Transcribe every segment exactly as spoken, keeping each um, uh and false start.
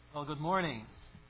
Well, good morning.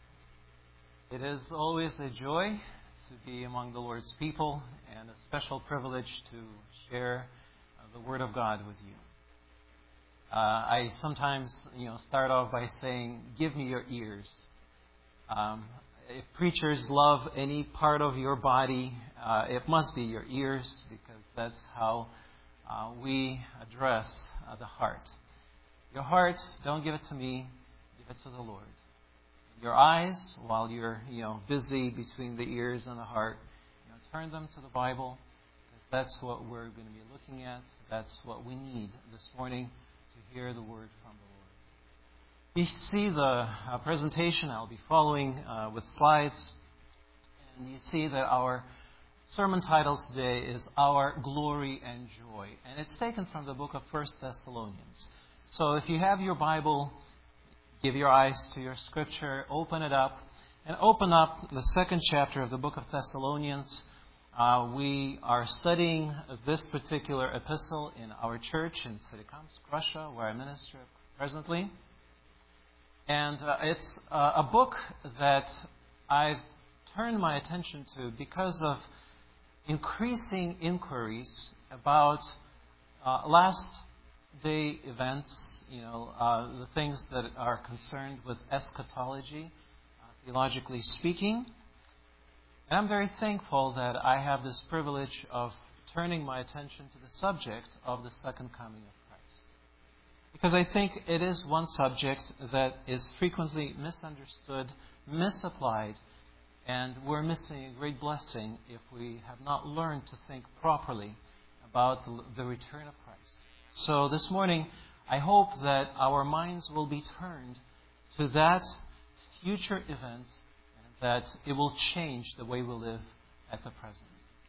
It is always a joy to be among the Lord's people and a special privilege to share uh, the Word of God with you. Uh, I sometimes, you know, start off by saying, "Give me your ears." Um, if preachers love any part of your body, uh, it must be your ears, because that's how uh, we address uh, the heart. Your heart, don't give it to me. Give it to the Lord. Your eyes, while you're, you know, busy between the ears and the heart, you know, turn them to the Bible, because that's what we're going to be looking at. That's what we need this morning to hear the word from the Lord. You see the uh, presentation. I'll be following uh, with slides, and you see that our sermon title today is Our Glory and Joy, and it's taken from the book of First Thessalonians. So if you have your Bible, give your eyes to your scripture, open it up, and open up the second chapter of the book of Thessalonians. Uh, we are studying this particular epistle in our church in Solikamsk, Russia, where I minister presently. And uh, it's uh, a book that I've turned my attention to because of increasing inquiries about uh, last day events, you know, uh, the things that are concerned with eschatology, uh, theologically speaking. And I'm very thankful that I have this privilege of turning my attention to the subject of the second coming of Christ. Because I think it is one subject that is frequently misunderstood, misapplied, and we're missing a great blessing if we have not learned to think properly about the, the return of Christ. So this morning, I hope that our minds will be turned to that future event, and that it will change the way we live at the present.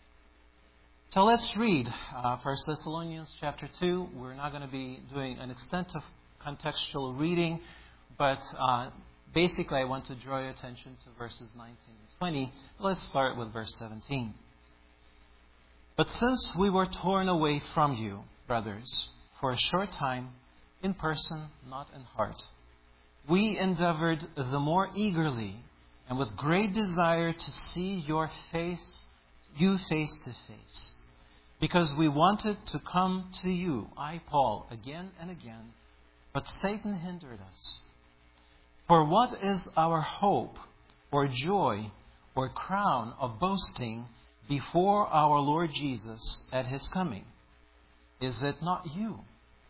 So let's read uh, First Thessalonians chapter two. We're not going to be doing an extensive contextual reading, but uh, basically I want to draw your attention to verses nineteen and twenty. Let's start with verse seventeen. But since we were torn away from you, brothers, for a short time, in person, not in heart, we endeavored the more eagerly and with great desire to see your face, you face to face, because we wanted to come to you, I, Paul, again and again, but Satan hindered us. For what is our hope or joy or crown of boasting before our Lord Jesus at His coming? Is it not you?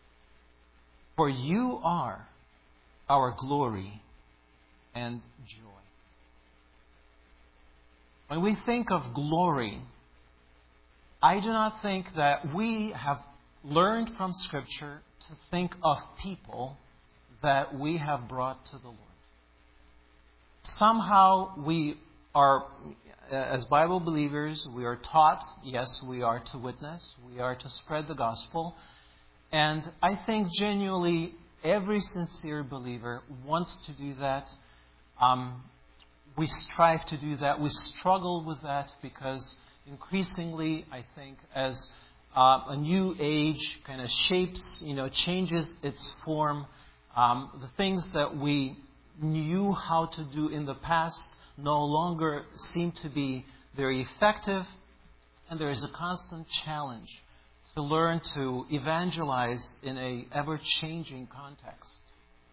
For you are our glory and joy. When we think of glory, I do not think that we have learned from Scripture to think of people that we have brought to the Lord. Somehow we are, as Bible believers, we are taught, yes, we are to witness, we are to spread the gospel. And I think genuinely every sincere believer wants to do that. Um, we strive to do that. We struggle with that because increasingly, I think, as uh, a new age kind of shapes, you know, changes its form, um, the things that we knew how to do in the past no longer seem to be very effective, and there is a constant challenge to learn to evangelize in a ever-changing context.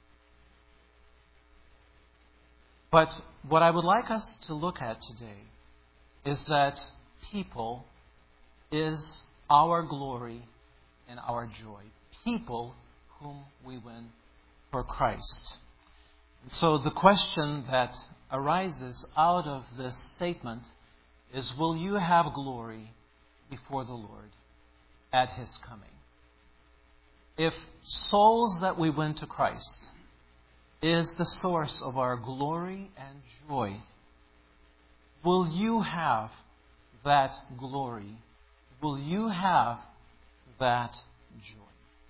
But what I would like us to look at today is that people is our glory and our joy. People whom we win for Christ. And so the question that arises out of this statement is, will you have glory before the Lord at His coming? If souls that we win to Christ is the source of our glory and joy, will you have that glory? Will you have that joy?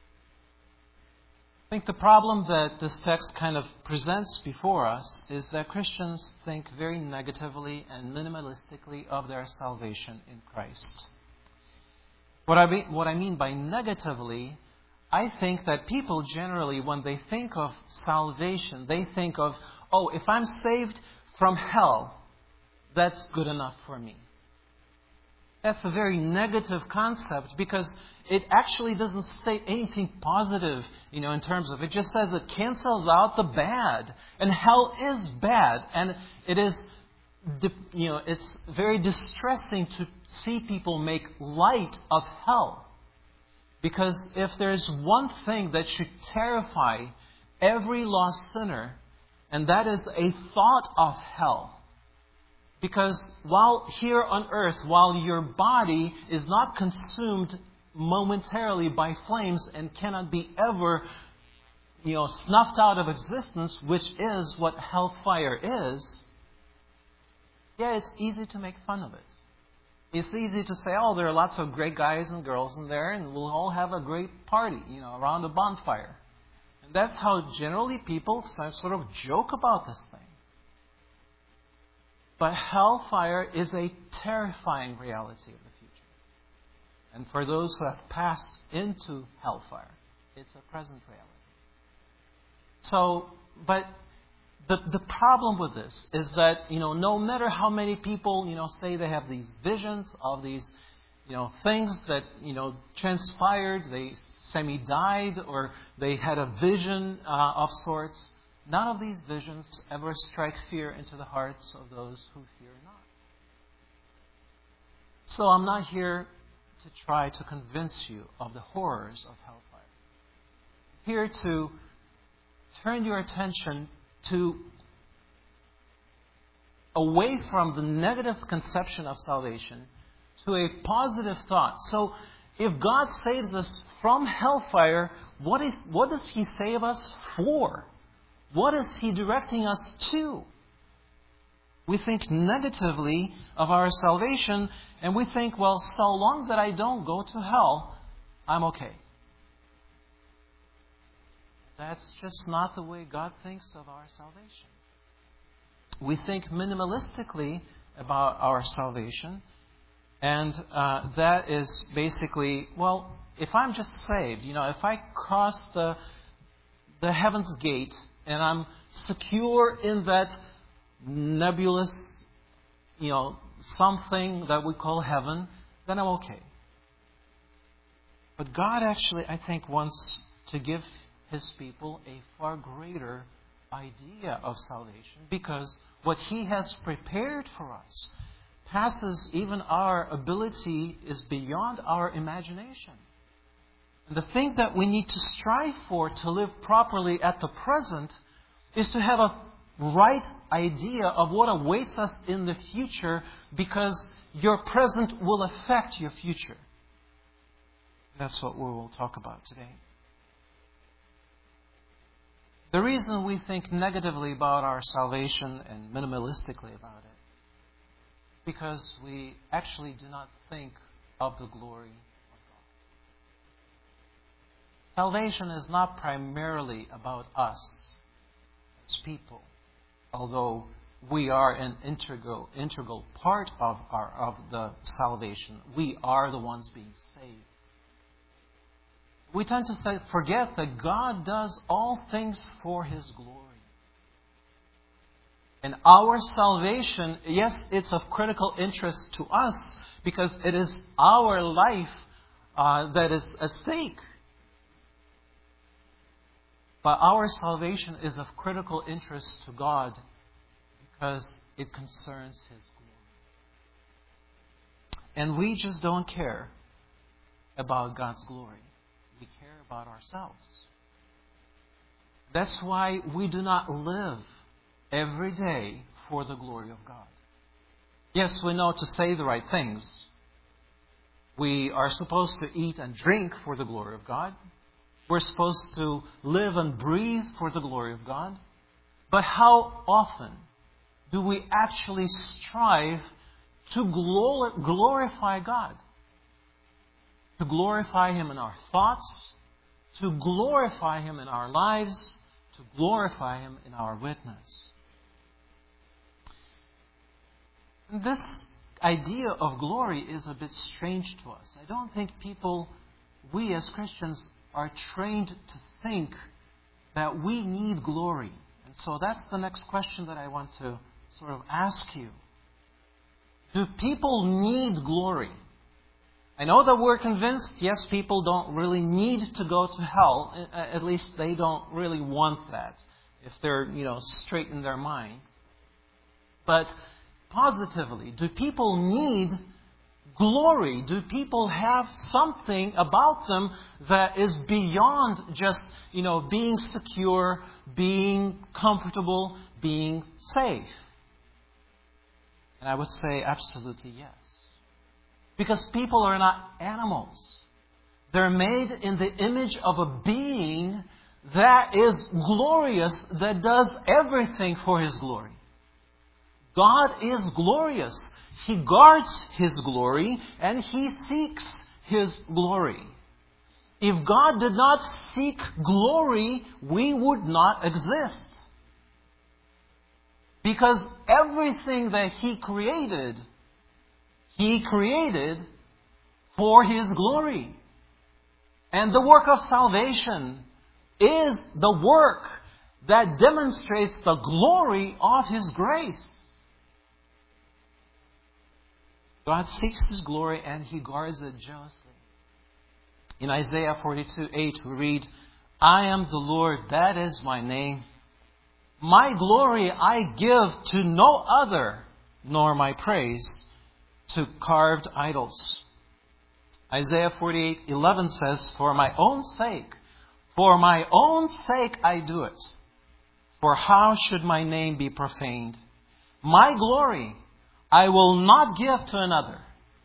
I think the problem that this text kind of presents before us is that Christians think very negatively and minimalistically of their salvation in Christ. What I mean, what I mean by negatively, I think that people generally, when they think of salvation, they think of, oh, if I'm saved from hell, that's good enough for me. That's a very negative concept because it actually doesn't state anything positive, you know, in terms of, it just says it cancels out the bad. And hell is bad. And it is, you know, it's very distressing to see people make light of hell. Because if there's one thing that should terrify every lost sinner, and that is a thought of hell. Because while here on earth, while your body is not consumed momentarily by flames and cannot be ever, you know, snuffed out of existence, which is what hellfire is, yeah, it's easy to make fun of it. It's easy to say, oh, there are lots of great guys and girls in there, and we'll all have a great party, you know, around a bonfire. And that's how generally people sort of joke about this thing. But hellfire is a terrifying reality of the future. And for those who have passed into hellfire, it's a present reality. So, but The, the problem with this is that, you know, no matter how many people, you know, say they have these visions of these, you know, things that, you know, transpired, they semi-died, or they had a vision uh, of sorts, none of these visions ever strike fear into the hearts of those who fear not. So I'm not here to try to convince you of the horrors of hellfire. I'm here to turn your attention to away from the negative conception of salvation to a positive thought. So if God saves us from hellfire, what is what does He save us for? What is He directing us to? We think negatively of our salvation, and we think, well, so long that I don't go to hell, I'm okay. That's just not the way God thinks of our salvation. We think minimalistically about our salvation, and uh, that is basically, well, if I'm just saved, you know, if I cross the the heaven's gate and I'm secure in that nebulous, you know, something that we call heaven, then I'm okay. But God actually, I think, wants to give His people a far greater idea of salvation, because what He has prepared for us passes even our ability, is beyond our imagination. And the thing that we need to strive for to live properly at the present is to have a right idea of what awaits us in the future, because your present will affect your future. That's what we will talk about today. The reason we think negatively about our salvation and minimalistically about it, because we actually do not think of the glory of God. Salvation is not primarily about us as people, although we are an integral integral part of our of the salvation. We are the ones being saved. We tend to th- forget that God does all things for His glory. And our salvation, yes, it's of critical interest to us because it is our life uh, that is at stake. But our salvation is of critical interest to God because it concerns His glory. And we just don't care about God's glory. We care about ourselves. That's why we do not live every day for the glory of God. Yes, we know to say the right things. We are supposed to eat and drink for the glory of God. We're supposed to live and breathe for the glory of God. But how often do we actually strive to glor- glorify God? To glorify Him in our thoughts, to glorify Him in our lives, to glorify Him in our witness. And this idea of glory is a bit strange to us. I don't think people, we as Christians, are trained to think that we need glory. And so that's the next question that I want to sort of ask you. Do people need glory? I know that we're convinced, yes, people don't really need to go to hell. At least they don't really want that, if they're, you know, straight in their mind. But positively, do people need glory? Do people have something about them that is beyond just, you know, being secure, being comfortable, being safe? And I would say absolutely yes. Because people are not animals. They're made in the image of a being that is glorious, that does everything for His glory. God is glorious. He guards His glory and He seeks His glory. If God did not seek glory, we would not exist. Because everything that He created, He created for His glory. And the work of salvation is the work that demonstrates the glory of His grace. God seeks His glory and He guards it jealously. In Isaiah forty-two eight we read, I am the Lord, that is my name. My glory I give to no other, nor my praise to carved idols. Isaiah forty-eight eleven says, For my own sake, for my own sake I do it. For how should my name be profaned? My glory I will not give to another.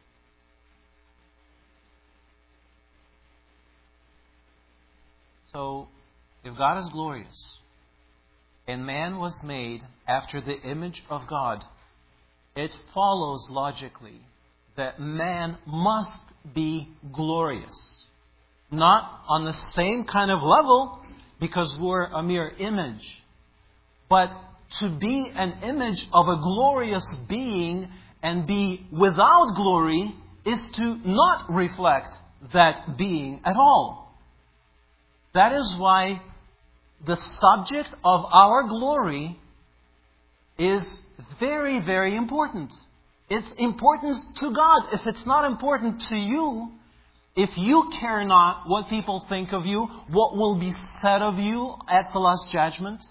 So, if God is glorious, and man was made after the image of God, it follows logically that man must be glorious. Not on the same kind of level, because we're a mere image, but to be an image of a glorious being and be without glory is to not reflect that being at all. That is why the subject of our glory is very, very important. It's important to God. If it's not important to you, if you care not what people think of you, what will be said of you at the last judgment,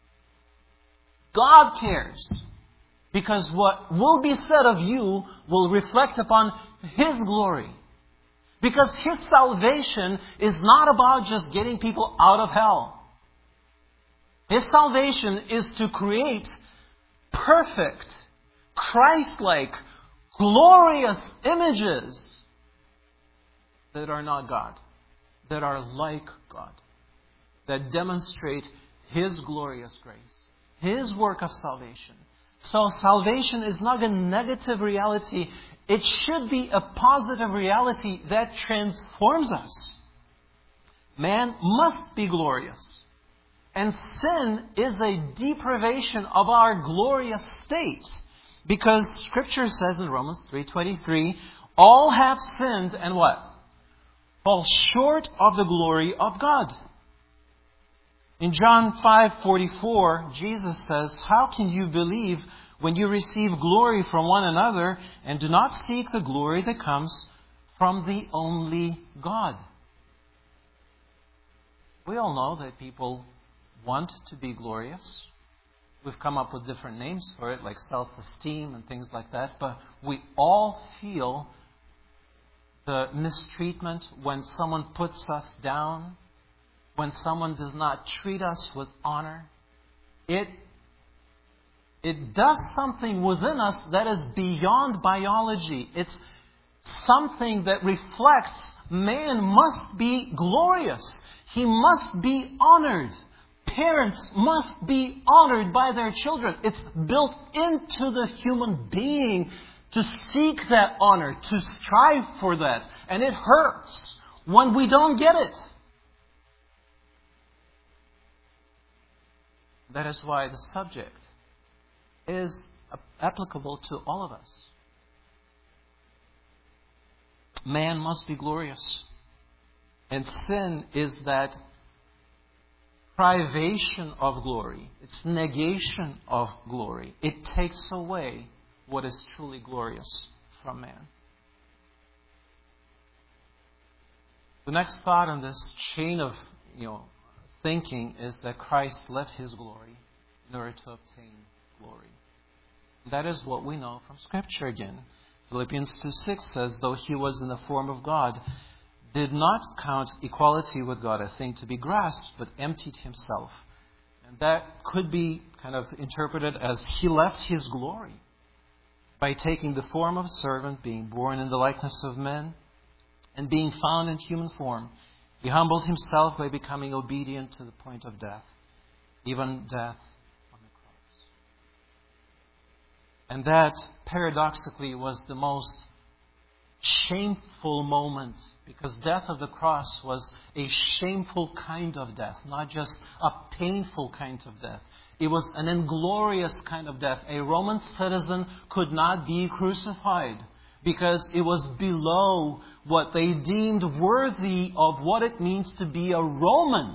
God cares. Because what will be said of you will reflect upon His glory. Because His salvation is not about just getting people out of hell. His salvation is to create perfect, Christ-like, glorious images that are not God, that are like God, that demonstrate His glorious grace, His work of salvation. So salvation is not a negative reality. It should be a positive reality that transforms us. Man must be glorious. And sin is a deprivation of our glorious state. Because Scripture says in Romans three twenty-three, all have sinned and what? Fall short of the glory of God. In John five forty-four, Jesus says, how can you believe when you receive glory from one another and do not seek the glory that comes from the only God? We all know that people want to be glorious. We've come up with different names for it, like self-esteem and things like that. But we all feel the mistreatment when someone puts us down, when someone does not treat us with honor. It, it does something within us that is beyond biology. It's something that reflects man must be glorious. He must be honored. Parents must be honored by their children. It's built into the human being to seek that honor, to strive for that. And it hurts when we don't get it. That is why the subject is applicable to all of us. Man must be glorious. And sin is that privation of glory. It's negation of glory. It takes away what is truly glorious from man. The next thought in this chain of you know, thinking is that Christ left His glory in order to obtain glory. That is what we know from Scripture again. Philippians two six says, though He was in the form of God, did not count equality with God a thing to be grasped, but emptied Himself. And that could be kind of interpreted as He left His glory by taking the form of a servant, being born in the likeness of men, and being found in human form. He humbled Himself by becoming obedient to the point of death, even death on the cross. And that, paradoxically, was the most shameful moment, because death of the cross was a shameful kind of death, not just a painful kind of death. It was an inglorious kind of death. A Roman citizen could not be crucified because it was below what they deemed worthy of what it means to be a Roman.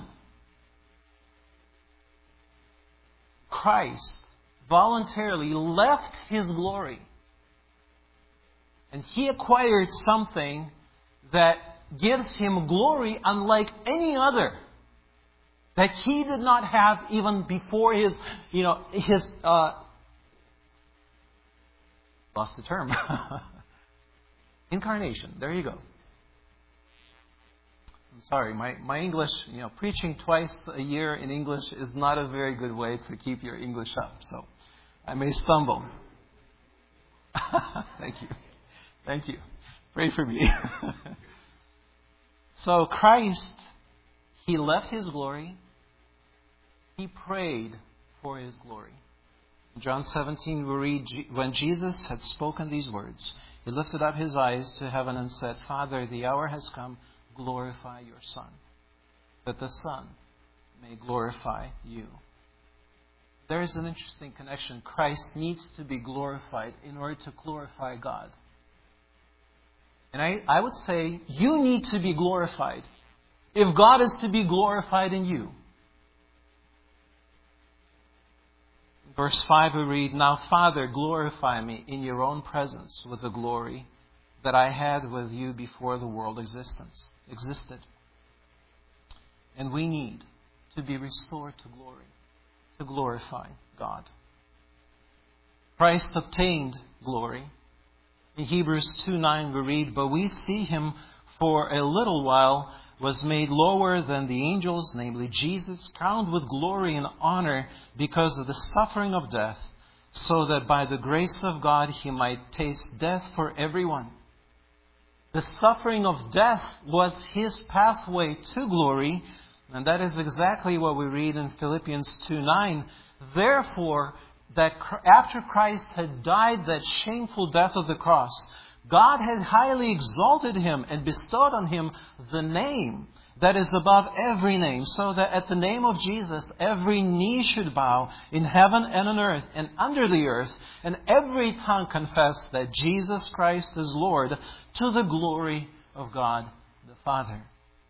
Christ voluntarily left His glory. And He acquired something that gives Him glory unlike any other, that He did not have even before His, you know, His, uh, lost the term, incarnation. There you go. I'm sorry, my, my English, you know, preaching twice a year in English is not a very good way to keep your English up, so I may stumble. Thank you. Thank you. Pray for me. So Christ, He left His glory. He prayed for His glory. In John seventeen, we read, when Jesus had spoken these words, He lifted up His eyes to heaven and said, Father, the hour has come. Glorify your Son, that the Son may glorify you. There is an interesting connection. Christ needs to be glorified in order to glorify God. And I, I would say you need to be glorified if God is to be glorified in you. In verse five we read, Now Father, glorify me in your own presence with the glory that I had with you before the world existence existed. And we need to be restored to glory, to glorify God. Christ obtained glory. In Hebrews two nine we read, But we see Him for a little while was made lower than the angels, namely Jesus, crowned with glory and honor because of the suffering of death, so that by the grace of God He might taste death for everyone. The suffering of death was His pathway to glory, and that is exactly what we read in Philippians two nine. Therefore, that after Christ had died that shameful death of the cross, God had highly exalted Him and bestowed on Him the name that is above every name, so that at the name of Jesus every knee should bow in heaven and on earth and under the earth, and every tongue confess that Jesus Christ is Lord, to the glory of God the Father.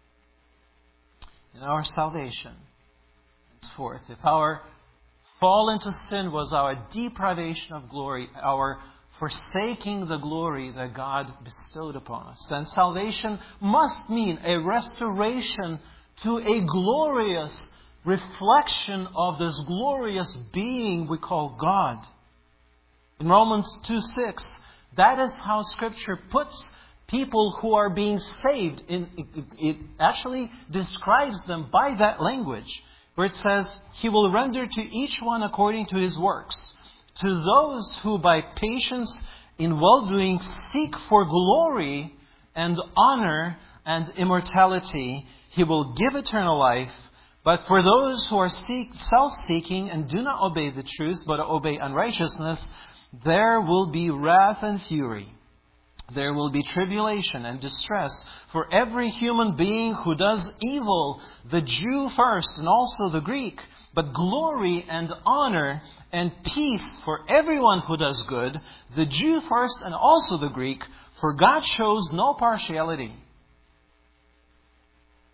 In our salvation, henceforth, if our fall into sin was our deprivation of glory, our forsaking the glory that God bestowed upon us, then salvation must mean a restoration to a glorious reflection of this glorious being we call God. In Romans two six, that is how Scripture puts people who are being saved. In, it, it actually describes them by that language, where it says, He will render to each one according to his works. To those who by patience in well-doing seek for glory and honor and immortality, He will give eternal life. But for those who are seek, self-seeking and do not obey the truth, but obey unrighteousness, there will be wrath and fury. There will be tribulation and distress for every human being who does evil, the Jew first and also the Greek, but glory and honor and peace for everyone who does good, the Jew first and also the Greek, for God shows no partiality.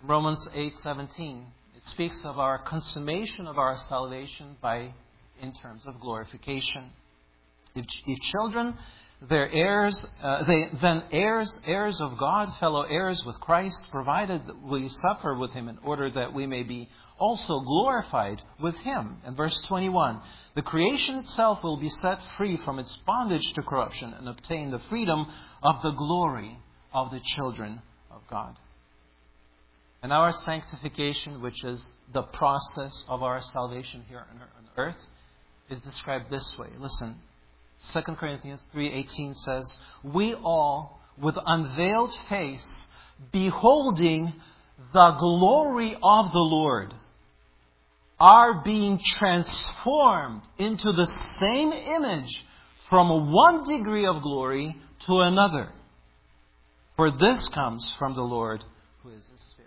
Romans eight seventeen, it speaks of our consummation of our salvation by in terms of glorification. If, if children, they're heirs, uh, they then heirs, heirs of God, fellow heirs with Christ, provided that we suffer with Him in order that we may be also glorified with Him. And verse twenty-one, the creation itself will be set free from its bondage to corruption and obtain the freedom of the glory of the children of God. And our sanctification, which is the process of our salvation here on earth, is described this way. Listen, Second Corinthians three eighteen says, we all, with unveiled face, beholding the glory of the Lord, are being transformed into the same image from one degree of glory to another. For this comes from the Lord, who is the Spirit.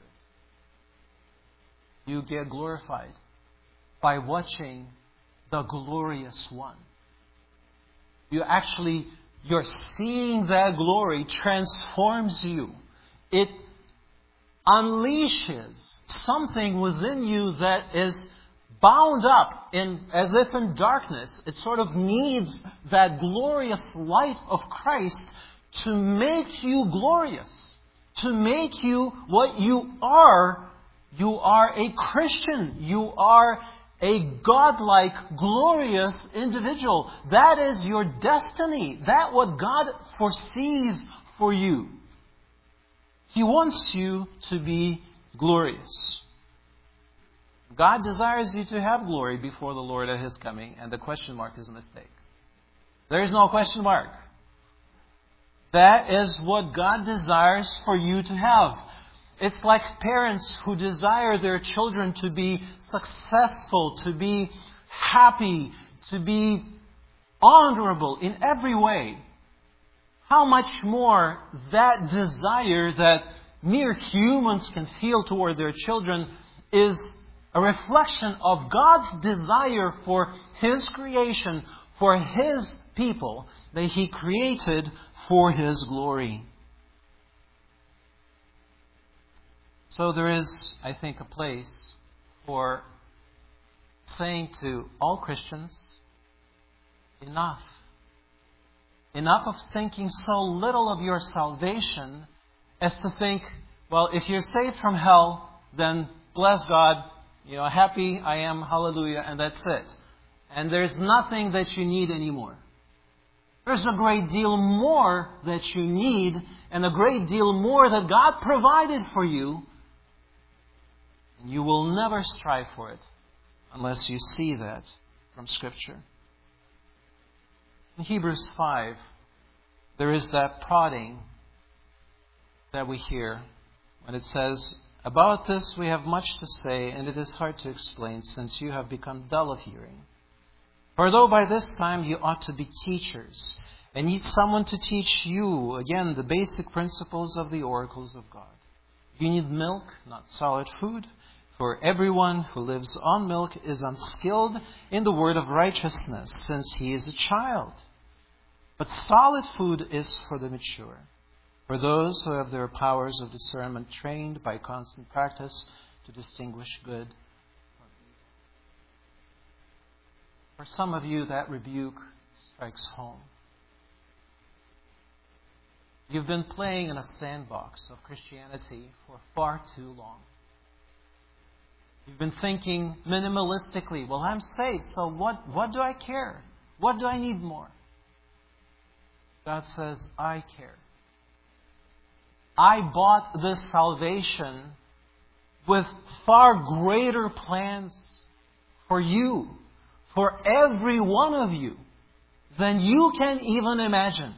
You get glorified by watching the glorious one. You actually, you're seeing that glory transforms you. It unleashes something within you that is bound up in, as if in darkness. It sort of needs that glorious light of Christ to make you glorious, to make you what you are. You are a Christian. You are a godlike, glorious individual. That is your destiny. That what God foresees for you. He wants you to be glorious. God desires you to have glory before the Lord at His coming, and the question mark is a mistake. There is no question mark. That is what God desires for you to have. It's like parents who desire their children to be successful, to be happy, to be honorable in every way. How much more that desire that mere humans can feel toward their children is a reflection of God's desire for His creation, for His people that He created for His glory. So there is, I think, a place for saying to all Christians, enough. Enough of thinking so little of your salvation as to think, well, if you're saved from hell, then bless God, you know, happy I am, hallelujah, and that's it. And there's nothing that you need anymore. There's a great deal more that you need, and a great deal more that God provided for you. And you will never strive for it unless you see that from Scripture. In Hebrews five, there is that prodding that we hear when it says, about this we have much to say, and it is hard to explain, since you have become dull of hearing. For though by this time you ought to be teachers, and need someone to teach you, again, the basic principles of the oracles of God. You need milk, not solid food, for everyone who lives on milk is unskilled in the word of righteousness, since he is a child. But solid food is for the mature, for those who have their powers of discernment trained by constant practice to distinguish good from evil. For some of you, that rebuke strikes home. You've been playing in a sandbox of Christianity for far too long. You've been thinking minimalistically, well, I'm saved, so what, what do I care? What do I need more? God says, I care. I bought this salvation with far greater plans for you, for every one of you, than you can even imagine.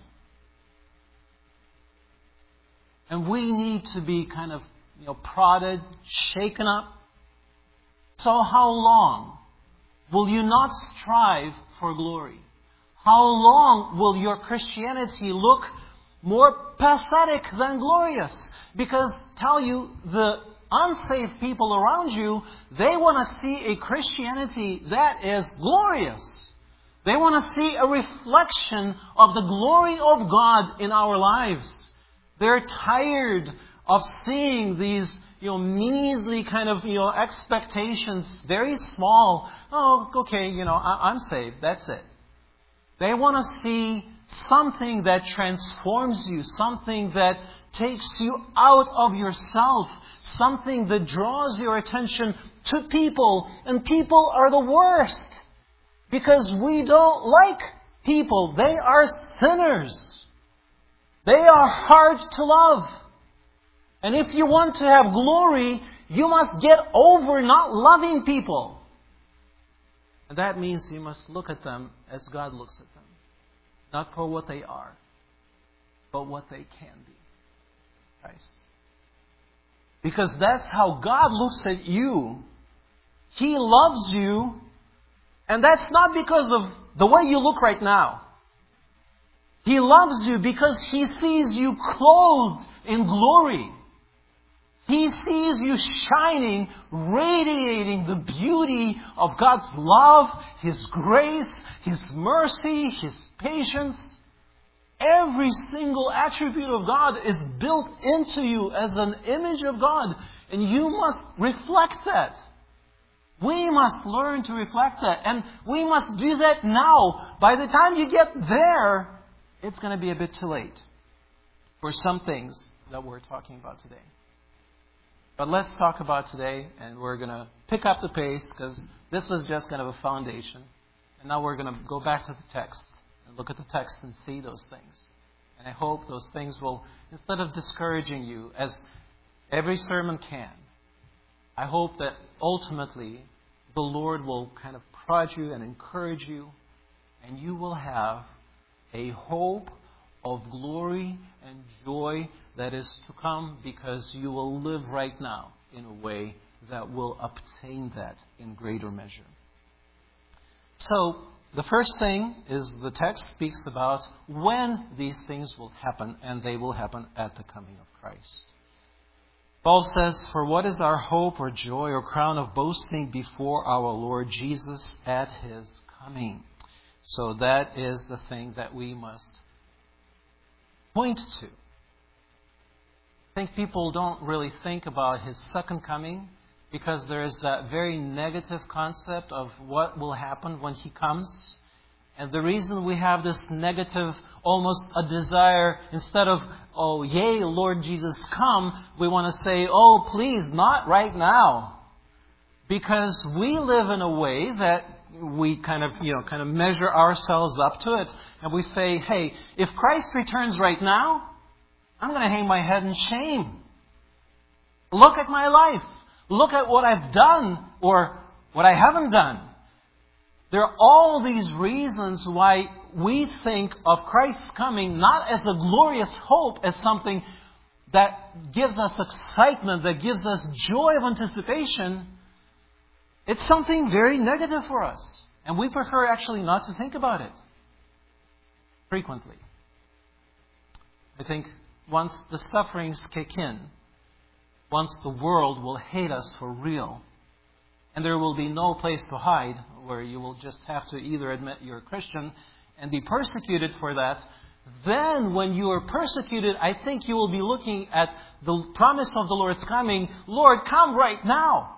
And we need to be kind of, you know, prodded, shaken up. So how long will you not strive for glory? How long will your Christianity look more pathetic than glorious? Because, tell you, the unsaved people around you, they want to see a Christianity that is glorious. They want to see a reflection of the glory of God in our lives. They're tired of seeing these you know, measly kind of, you know, expectations, very small. Oh, okay, you know, I, I'm saved. That's it. They want to see something that transforms you, something that takes you out of yourself, something that draws your attention to people. And people are the worst because we don't like people. They are sinners. They are hard to love. And if you want to have glory, you must get over not loving people. And that means you must look at them as God looks at them. Not for what they are, but what they can be. Christ. Because that's how God looks at you. He loves you, and that's not because of the way you look right now. He loves you because He sees you clothed in glory. He sees you shining, radiating the beauty of God's love, His grace, His mercy, His patience. Every single attribute of God is built into you as an image of God. And you must reflect that. We must learn to reflect that. And we must do that now. By the time you get there, it's going to be a bit too late for some things that we're talking about today. But let's talk about today, and we're going to pick up the pace because this was just kind of a foundation. And now we're going to go back to the text and look at the text and see those things. And I hope those things will, instead of discouraging you, as every sermon can, I hope that ultimately the Lord will kind of prod you and encourage you, and you will have a hope of glory and joy that is to come because you will live right now in a way that will obtain that in greater measure. So, the first thing is the text speaks about when these things will happen, and they will happen at the coming of Christ. Paul says, "For what is our hope or joy or crown of boasting before our Lord Jesus at His coming?" So that is the thing that we must point to. I think people don't really think about His second coming because there is that very negative concept of what will happen when He comes. And the reason we have this negative, almost a desire, instead of, "Oh, yay, Lord Jesus, come," we want to say, "Oh, please, not right now." Because we live in a way that we kind of, you know, kind of measure ourselves up to it. And we say, "Hey, if Christ returns right now, I'm going to hang my head in shame. Look at my life. Look at what I've done or what I haven't done." There are all these reasons why we think of Christ's coming not as a glorious hope, as something that gives us excitement, that gives us joy of anticipation. It's something very negative for us. And we prefer actually not to think about it frequently. I think once the sufferings kick in, once the world will hate us for real, and there will be no place to hide, where you will just have to either admit you're a Christian and be persecuted for that, then when you are persecuted, I think you will be looking at the promise of the Lord's coming. "Lord, come right now."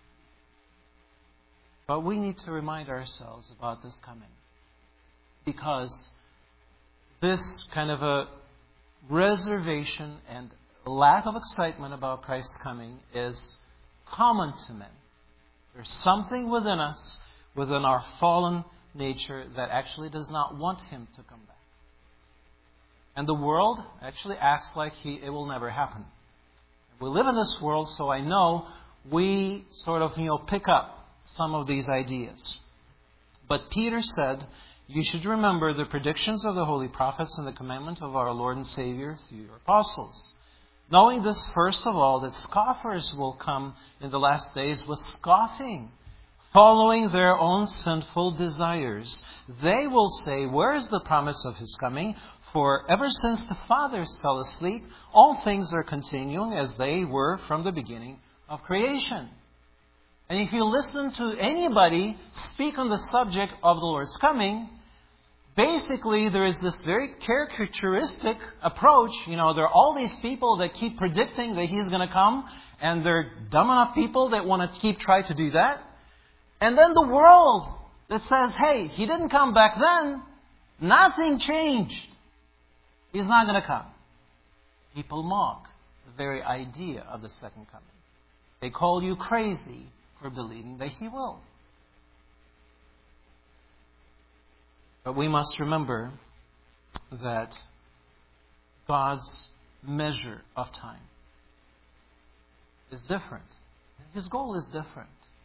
But we need to remind ourselves about this coming, because this kind of a reservation and lack of excitement about Christ's coming is common to men. There's something within us, within our fallen nature, that actually does not want Him to come back. And the world actually acts like he, it will never happen. We live in this world, so I know we sort of, you know, pick up some of these ideas. But Peter said, "You should remember the predictions of the holy prophets and the commandment of our Lord and Savior through your apostles. Knowing this, first of all, that scoffers will come in the last days with scoffing, following their own sinful desires. They will say, 'Where is the promise of His coming?' For ever since the fathers fell asleep, all things are continuing as they were from the beginning of creation." And if you listen to anybody speak on the subject of the Lord's coming, basically there is this very caricaturistic approach. You know, there are all these people that keep predicting that He's going to come, And they're dumb enough people that want to keep trying to do that. And then the world that says, hey, He didn't come back then. Nothing changed. He's not going to come. People mock the very idea of the second coming. They call you crazy for believing that He will. But we must remember that God's measure of time is different. His goal is different.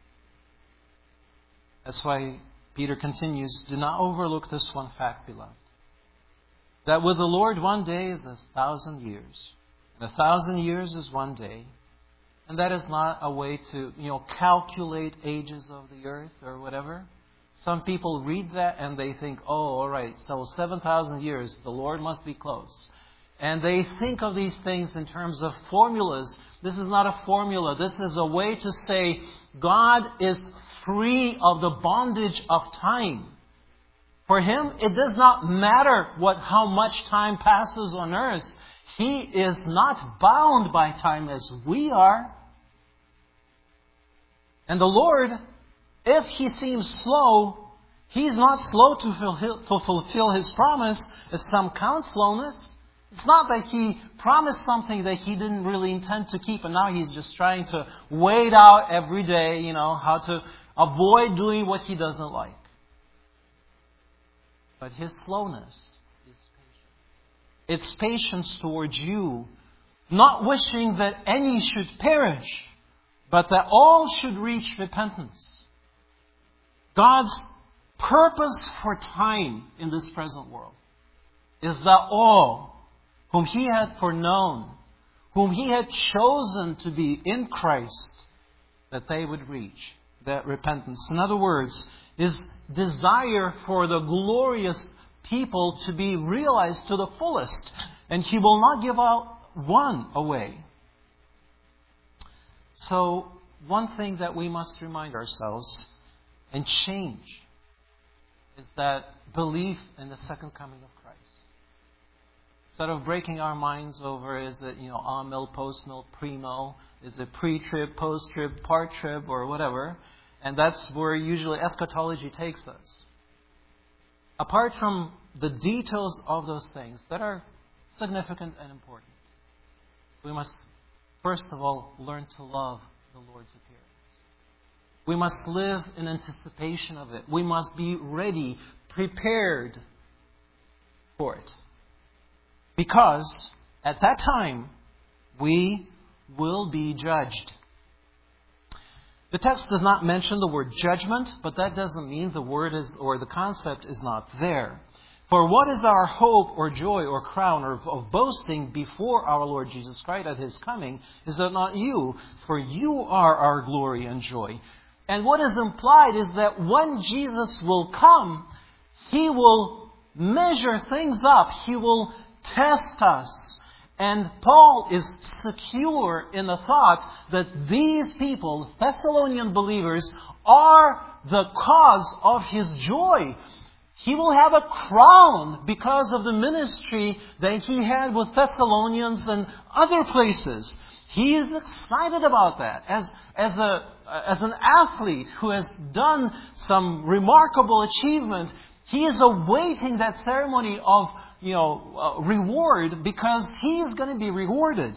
That's why Peter continues, do not overlook this one fact, beloved. That with the Lord one day is a thousand years. And a thousand years is one day. And that is not a way to, you know, calculate ages of the earth or whatever. Some people read that and they think, oh, all right, so seven thousand years, the Lord must be close. And they think of these things in terms of formulas. This is not a formula. This is a way to say God is free of the bondage of time. For Him, it does not matter what how much time passes on earth. He is not bound by time as we are. And the Lord, if He seems slow, He's not slow to fulfill, to fulfill His promise, as some count slowness. It's not that He promised something that He didn't really intend to keep, and now He's just trying to wait out every day, you know, how to avoid doing what He doesn't like. But His slowness is patience. It's patience towards you, not wishing that any should perish, but that all should reach repentance. God's purpose for time in this present world is that all whom He had foreknown, whom He had chosen to be in Christ, that they would reach that repentance. In other words, His desire for the glorious people to be realized to the fullest. And He will not give out one away. So, one thing that we must remind ourselves and change is that belief in the second coming of Christ. Instead of breaking our minds over, is it, you know, on-mill, post-mill, pre-mill, is it pre-trib, post-trib, part-trib, or whatever. And that's where usually eschatology takes us. Apart from the details of those things that are significant and important, we must, first of all, learn to love the Lord's appearance. We must live in anticipation of it. We must be ready, prepared for it. Because at that time, we will be judged. The text does not mention the word judgment, but that doesn't mean the word is, or the concept is not there. For what is our hope or joy or crown or of boasting before our Lord Jesus Christ at His coming? Is that not you? For you are our glory and joy. And what is implied is that when Jesus will come, He will measure things up. He will test us. And Paul is secure in the thought that these people, Thessalonian believers, are the cause of his joy. He will have a crown because of the ministry that he had with Thessalonians and other places. He is excited about that. As, as, a, as an athlete who has done some remarkable achievement, he is awaiting that ceremony of, you know, uh, reward, because he is going to be rewarded.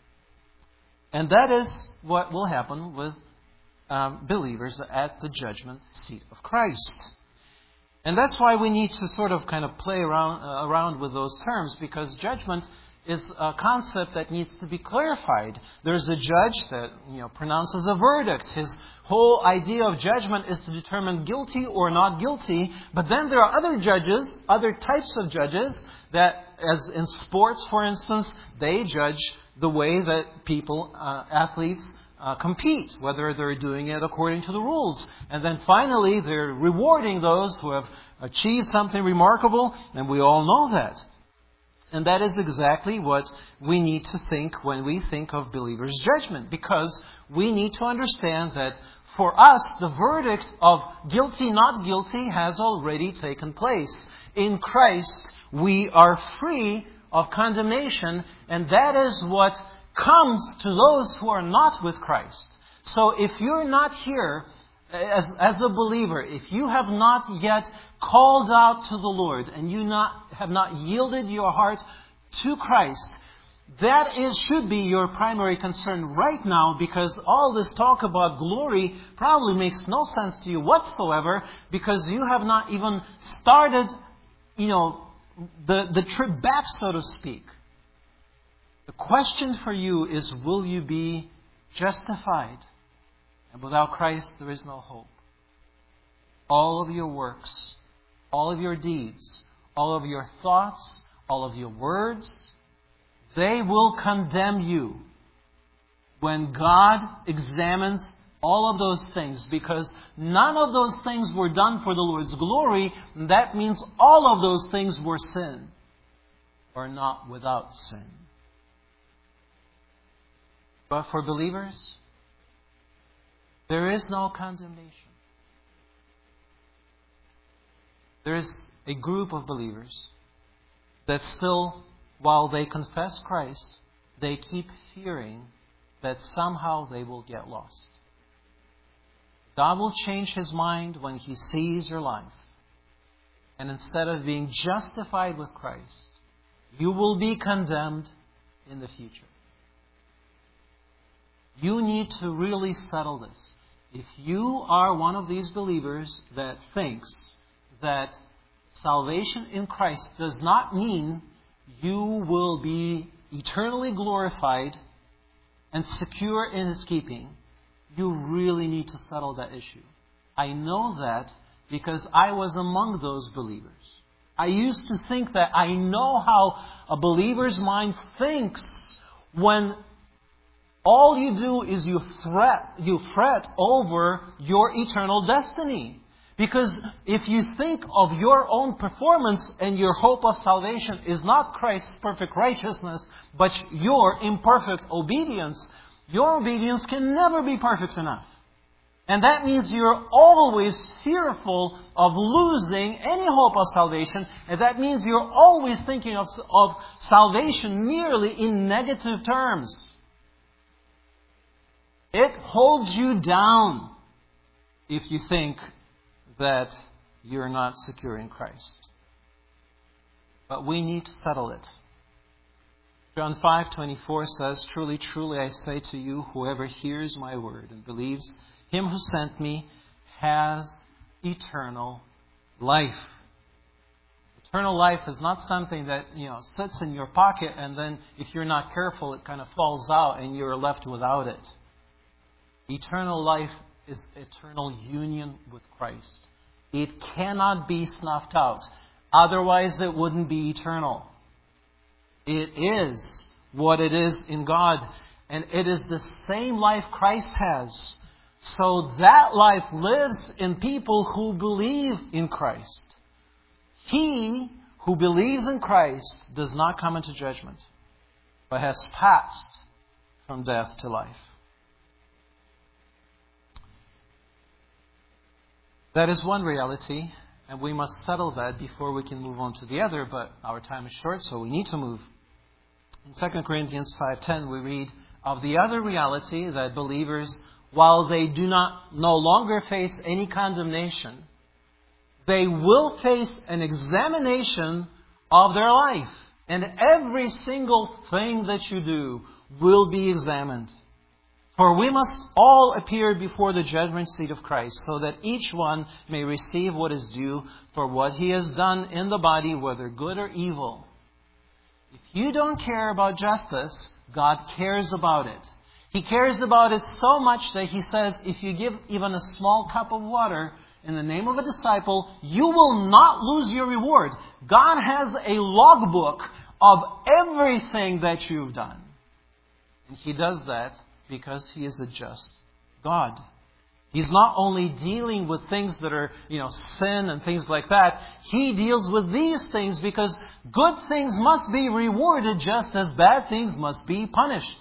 And that is what will happen with um, believers at the judgment seat of Christ. And that's why we need to sort of kind of play around uh, around with those terms, because judgment is a concept that needs to be clarified. There's a judge that, you know, pronounces a verdict. His whole idea of judgment is to determine guilty or not guilty. But then there are other judges, other types of judges, that, as in sports, for instance, they judge the way that people, uh, athletes, uh, compete, whether they're doing it according to the rules. And then finally, they're rewarding those who have achieved something remarkable, and we all know that. And that is exactly what we need to think when we think of believers' judgment, because we need to understand that for us, the verdict of guilty, not guilty has already taken place. In Christ, we are free of condemnation, and that is what comes to those who are not with Christ. So if you're not here as, as a believer, if you have not yet called out to the Lord and you not have not yielded your heart to Christ, that is should be your primary concern right now, because all this talk about glory probably makes no sense to you whatsoever, because you have not even started, you know, the, the trip back, so to speak. The question for you is, will you be justified? And without Christ, there is no hope. All of your works, all of your deeds, all of your thoughts, all of your words, they will condemn you when God examines all of those things, because none of those things were done for the Lord's glory. And that means all of those things were sin, or not without sin. But for believers, there is no condemnation. There is a group of believers that still, while they confess Christ, they keep fearing that somehow they will get lost. God will change His mind when He sees your life. And instead of being justified with Christ, you will be condemned in the future. You need to really settle this. If you are one of these believers that thinks that salvation in Christ does not mean you will be eternally glorified and secure in His keeping, you really need to settle that issue. I know that because I was among those believers. I used to think that I know how a believer's mind thinks when all you do is you fret, you fret over your eternal destiny. Because if you think of your own performance and your hope of salvation is not Christ's perfect righteousness, but your imperfect obedience, your obedience can never be perfect enough. And that means you're always fearful of losing any hope of salvation. And that means you're always thinking of, of salvation merely in negative terms. It holds you down if you think that you're not secure in Christ. But we need to settle it. John five twenty-four says, "Truly, truly, I say to you, whoever hears my word and believes Him who sent me has eternal life." Eternal life is not something that, you know, sits in your pocket and then if you're not careful, it kind of falls out and you're left without it. Eternal life is eternal union with Christ. It cannot be snuffed out. Otherwise, it wouldn't be eternal. It is what it is in God. And it is the same life Christ has. So that life lives in people who believe in Christ. He who believes in Christ does not come into judgment, but has passed from death to life. That is one reality, and we must settle that before we can move on to the other, but our time is short, so we need to move. In Second Corinthians five ten, we read of the other reality that believers, while they do not no longer face any condemnation, they will face an examination of their life. And every single thing that you do will be examined. For we must all appear before the judgment seat of Christ, so that each one may receive what is due for what he has done in the body, whether good or evil. If you don't care about justice, God cares about it. He cares about it so much that He says, if you give even a small cup of water in the name of a disciple, you will not lose your reward. God has a logbook of everything that you've done. And He does that because He is a just God. He's not only dealing with things that are, you know, sin and things like that. He deals with these things because good things must be rewarded just as bad things must be punished.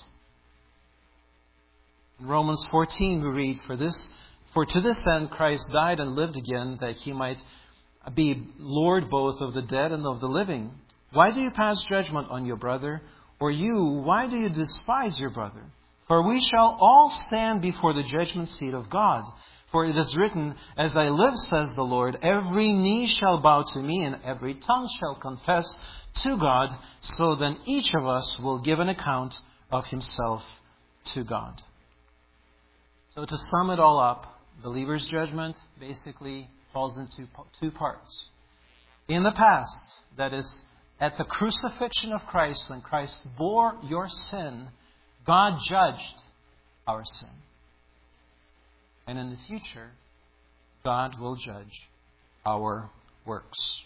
In Romans fourteen we read, For this, for to this end Christ died and lived again, that He might be Lord both of the dead and of the living. Why do you pass judgment on your brother? Or you, why do you despise your brother? For we shall all stand before the judgment seat of God. For it is written, As I live, says the Lord, every knee shall bow to me, and every tongue shall confess to God. So then each of us will give an account of himself to God. So to sum it all up, believer's judgment basically falls into two parts. In the past, that is, at the crucifixion of Christ, when Christ bore your sin, God judged our sin. And in the future, God will judge our works.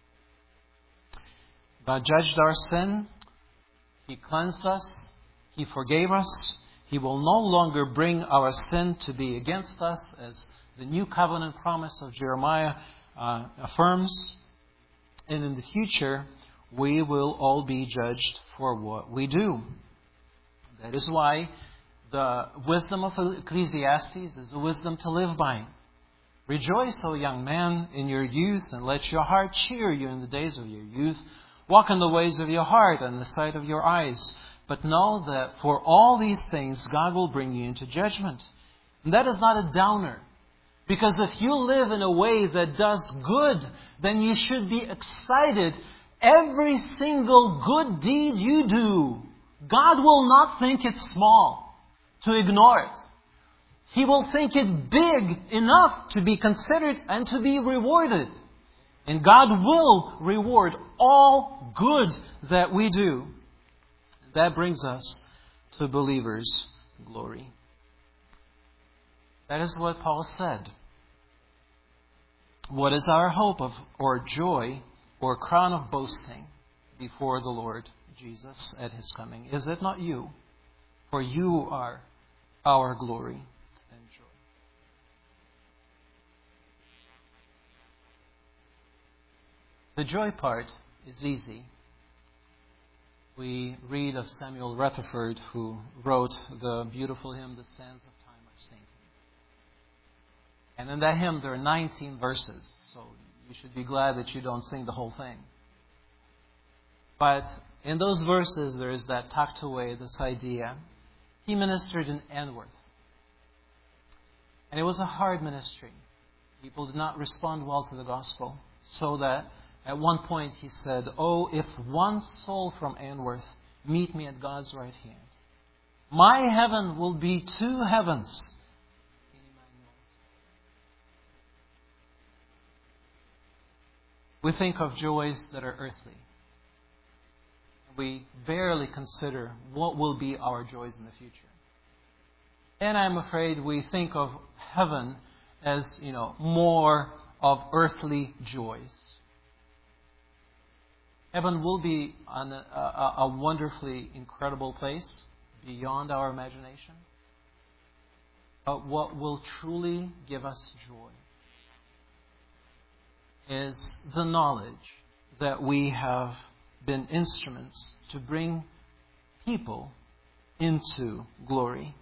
God judged our sin. He cleansed us. He forgave us. He will no longer bring our sin to be against us, as the new covenant promise of Jeremiah uh, affirms. And in the future, we will all be judged for what we do. That is why the wisdom of Ecclesiastes is a wisdom to live by. Rejoice, O young man, in your youth, and let your heart cheer you in the days of your youth. Walk in the ways of your heart and the sight of your eyes. But know that for all these things, God will bring you into judgment. And that is not a downer. Because if you live in a way that does good, then you should be excited. Every single good deed you do, God will not think it small to ignore it. He will think it big enough to be considered and to be rewarded. And God will reward all good that we do. That brings us to believers' glory. That is what Paul said. What is our hope of, or joy, or crown of boasting before the Lord Jesus at His coming? Is it not you? For you are our glory and joy. The joy part is easy. We read of Samuel Rutherford, who wrote the beautiful hymn, The Sands of Time Are Sinking. And in that hymn there are nineteen verses, so you should be glad that you don't sing the whole thing. But in those verses there is that tucked away, this idea. He ministered in Anworth. And it was a hard ministry. People did not respond well to the gospel, so that at one point he said, "Oh, if one soul from Anworth meet me at God's right hand, my heaven will be two heavens." We think of joys that are earthly. We barely consider what will be our joys in the future. And I'm afraid we think of heaven as, you know, more of earthly joys. Heaven will be an, a, a wonderfully incredible place beyond our imagination. But what will truly give us joy is the knowledge that we have been instruments to bring people into glory.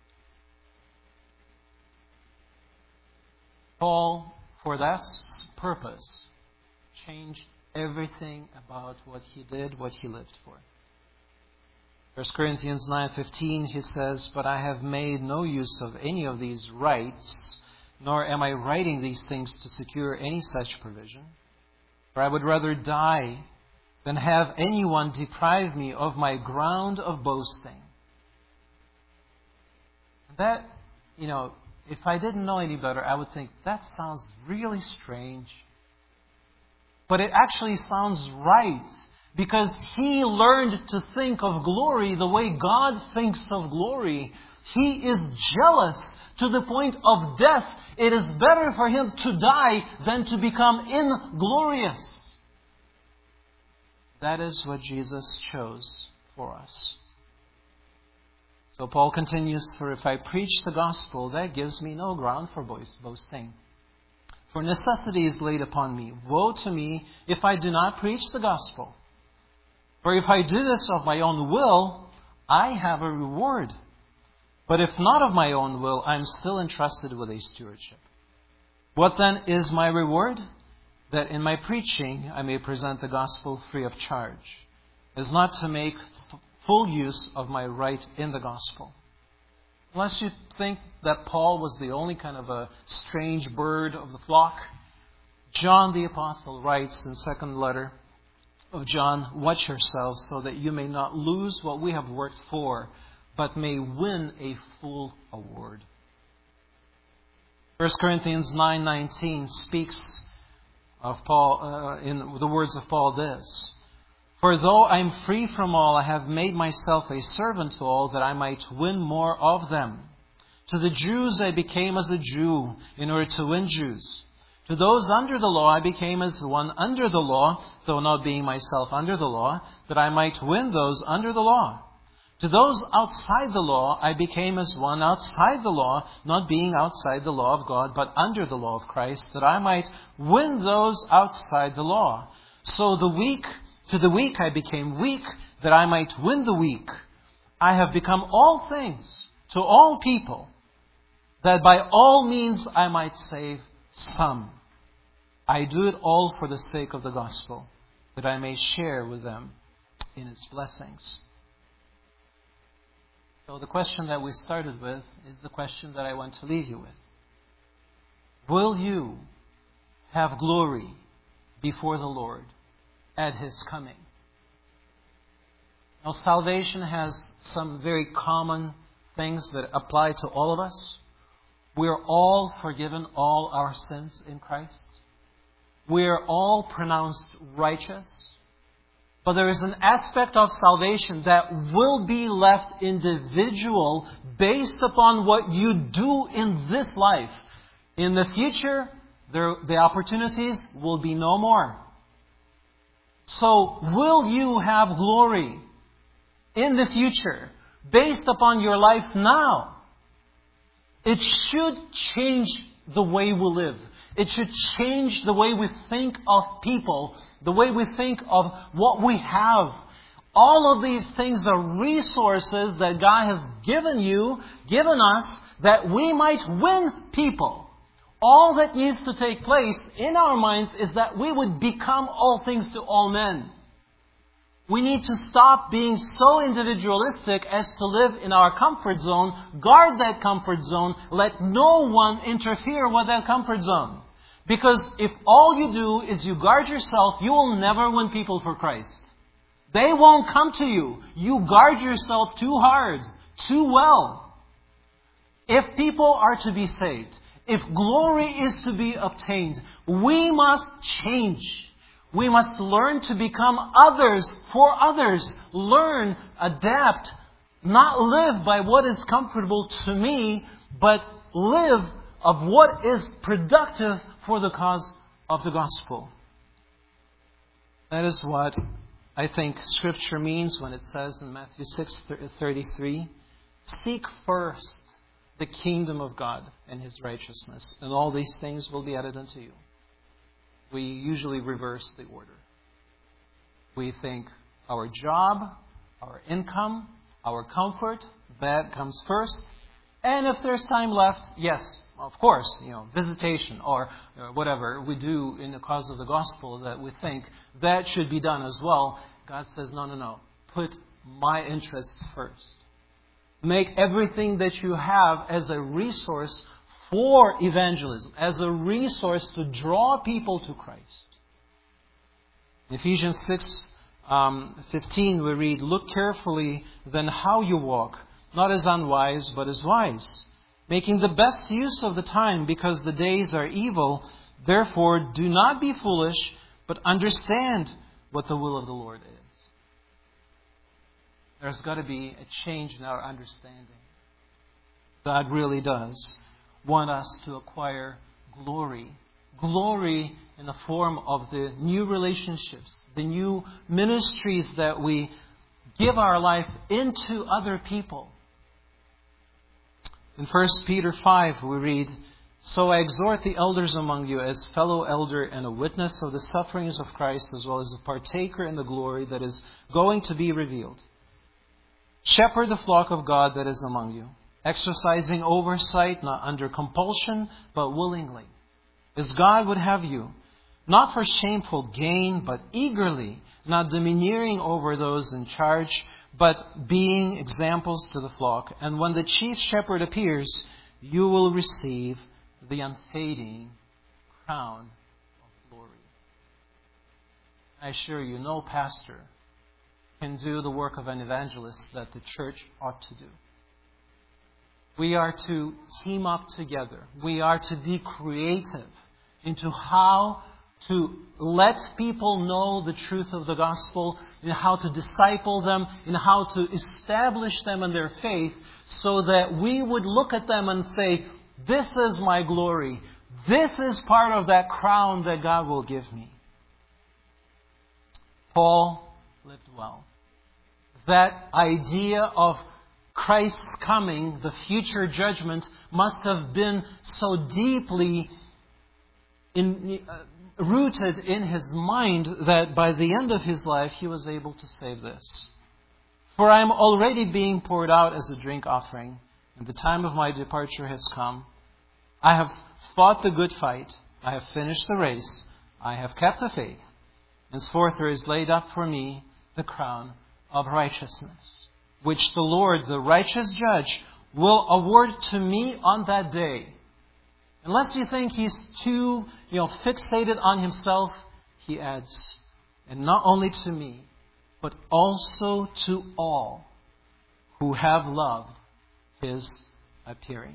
Paul, for that purpose, changed everything about what he did, what he lived for. First Corinthians nine fifteen, he says, "But I have made no use of any of these rights, nor am I writing these things to secure any such provision. For I would rather die than have anyone deprive me of my ground of boasting." That, you know, if I didn't know any better, I would think that sounds really strange. But it actually sounds right, because he learned to think of glory the way God thinks of glory. He is jealous to the point of death. It is better for him to die than to become inglorious. That is what Jesus chose for us. So Paul continues, "For if I preach the gospel, that gives me no ground for boasting. For necessity is laid upon me. Woe to me if I do not preach the gospel. For if I do this of my own will, I have a reward. But if not of my own will, I am still entrusted with a stewardship. What then is my reward? That in my preaching I may present the gospel free of charge, as not to make full use of my right in the gospel. Unless you think that Paul was the only kind of a strange bird of the flock, John the Apostle writes in the second letter of John, watch yourselves so that you may not lose what we have worked for, but may win a full award. First Corinthians nine nineteen speaks of Paul, uh, in the words of Paul, this: for though I am free from all, I have made myself a servant to all, that I might win more of them. To the Jews I became as a Jew, in order to win Jews. To those under the law I became as one under the law, though not being myself under the law, that I might win those under the law. To those outside the law I became as one outside the law, not being outside the law of God, but under the law of Christ, that I might win those outside the law. So the weak, to the weak I became weak, that I might win the weak. I have become all things to all people, that by all means I might save some. I do it all for the sake of the gospel, that I may share with them in its blessings. So the question that we started with is the question that I want to leave you with. Will you have glory before the Lord at His coming? Now, salvation has some very common things that apply to all of us. We are all forgiven all our sins in Christ. We are all pronounced righteous. But there is an aspect of salvation that will be left individual based upon what you do in this life. In the future, there, the opportunities will be no more. So, will you have glory in the future based upon your life now? It should change the way we live. It should change the way we think of people, the way we think of what we have. All of these things are resources that God has given you, given us, that we might win people. All that needs to take place in our minds is that we would become all things to all men. We need to stop being so individualistic as to live in our comfort zone. Guard that comfort zone. Let no one interfere with that comfort zone. Because if all you do is you guard yourself, you will never win people for Christ. They won't come to you. You guard yourself too hard, too well. If people are to be saved, if glory is to be obtained, we must change. We must learn to become others for others. Learn, adapt, not live by what is comfortable to me, but live of what is productive for the cause of the gospel. That is what I think Scripture means when it says in Matthew six thirty-three, seek first the kingdom of God and His righteousness, and all these things will be added unto you. We usually reverse the order. We think our job, our income, our comfort, that comes first. And if there's time left, yes, of course, you know, visitation or whatever we do in the cause of the gospel that we think that should be done as well. God says, no, no, no. Put my interests first. Make everything that you have as a resource for evangelism, as a resource to draw people to Christ. In Ephesians six um, fifteen we read, look carefully then how you walk, not as unwise, but as wise, making the best use of the time, because the days are evil. Therefore, do not be foolish, but understand what the will of the Lord is. There's got to be a change in our understanding. God really does want us to acquire glory. Glory in the form of the new relationships, the new ministries that we give our life into other people. In First Peter five we read, so I exhort the elders among you as fellow elder and a witness of the sufferings of Christ, as well as a partaker in the glory that is going to be revealed. Shepherd the flock of God that is among you, exercising oversight, not under compulsion, but willingly, as God would have you, not for shameful gain, but eagerly, not domineering over those in charge, but being examples to the flock. And when the chief shepherd appears, you will receive the unfading crown of glory. I assure you, no pastor can do the work of an evangelist that the church ought to do. We are to team up together. We are to be creative into how to let people know the truth of the gospel, in how to disciple them, in how to establish them in their faith, so that we would look at them and say, this is my glory. This is part of that crown that God will give me. Paul lived well. That idea of Christ's coming, the future judgment, must have been so deeply in, uh, rooted in his mind that by the end of his life he was able to say this. For I am already being poured out as a drink offering, and the time of my departure has come. I have fought the good fight. I have finished the race. I have kept the faith. Henceforth there is laid up for me the crown of righteousness, which the Lord, the righteous judge, will award to me on that day. Unless you think he's too, you know, fixated on himself, he adds, and not only to me, but also to all who have loved his appearing.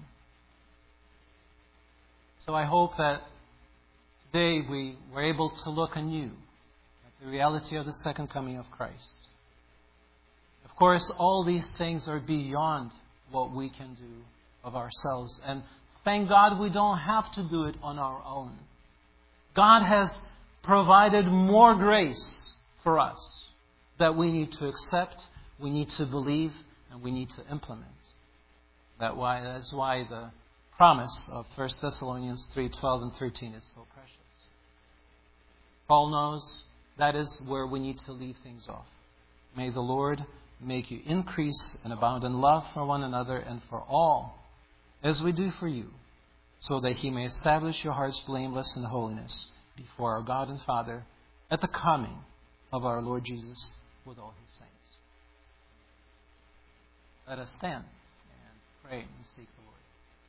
So I hope that today we were able to look anew at the reality of the second coming of Christ. Of course, all these things are beyond what we can do of ourselves. And thank God we don't have to do it on our own. God has provided more grace for us that we need to accept, we need to believe, and we need to implement. That why, that's why the promise of First Thessalonians three, twelve and thirteen is so precious. Paul knows that is where we need to leave things off. May the Lord make you increase and abound in love for one another and for all, as we do for you, so that he may establish your hearts blameless in holiness before our God and Father at the coming of our Lord Jesus with all his saints. Let us stand and pray and seek the Lord.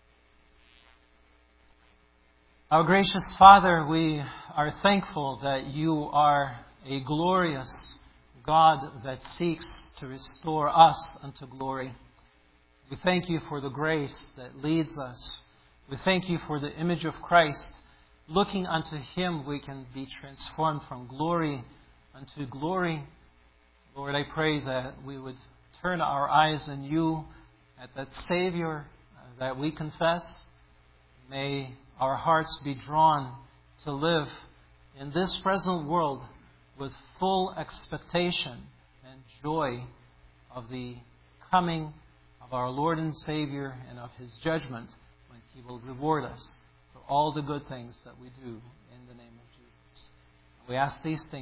Our gracious Father, we are thankful that you are a glorious God that seeks to restore us unto glory. We thank you for the grace that leads us. We thank you for the image of Christ. Looking unto him, we can be transformed from glory unto glory. Lord, I pray that we would turn our eyes on you, at that Savior that we confess. May our hearts be drawn to live in this present world with full expectation and joy of the coming of our Lord and Savior and of his judgment when he will reward us for all the good things that we do in the name of Jesus. We ask these things